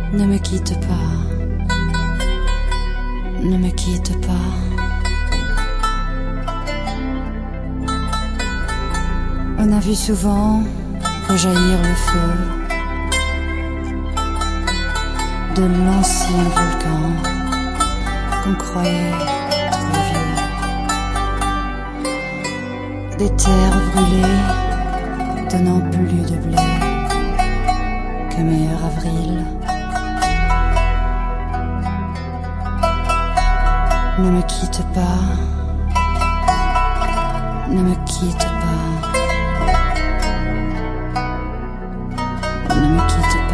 Ne me quitte pas, ne me quitte pas. On a vu souvent rejaillir le feu de l'ancien volcan qu'on croyait trop vieux. Des terres brûlées donnant plus de blé que meilleur avril. Ne me quitte pas, ne me quitte pas, ne me quitte pas.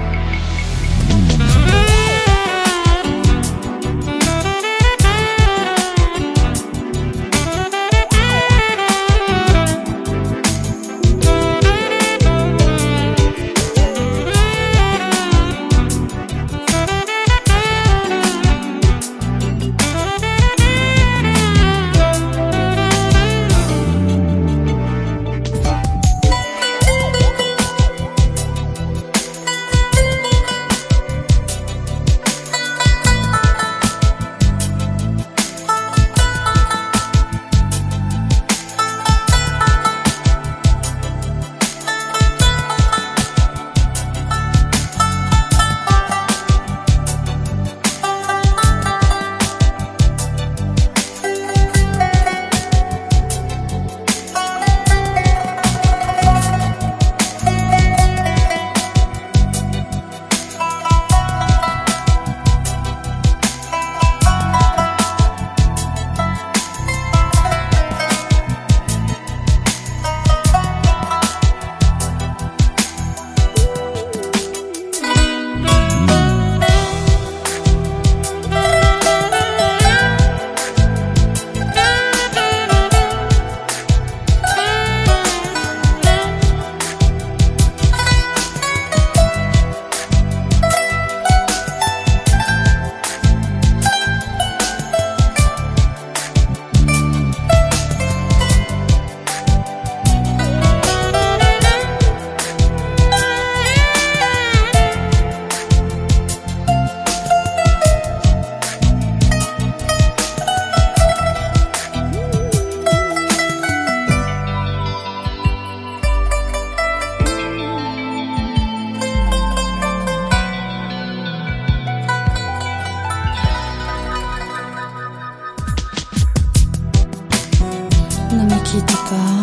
Ne me quitte pas,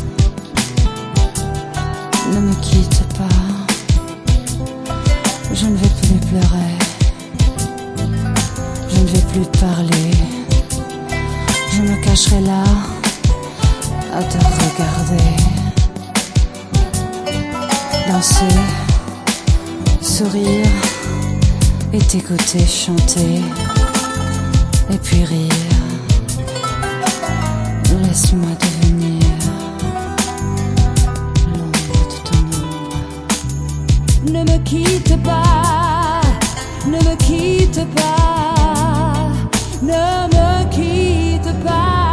ne me quitte pas. Je ne vais plus pleurer, je ne vais plus parler. Je me cacherai là à te regarder, danser, sourire et t'écouter chanter et puis rire. Laisse-moi devenir l'ombre de ton ombre. Ne me quitte pas, ne me quitte pas, ne me quitte pas.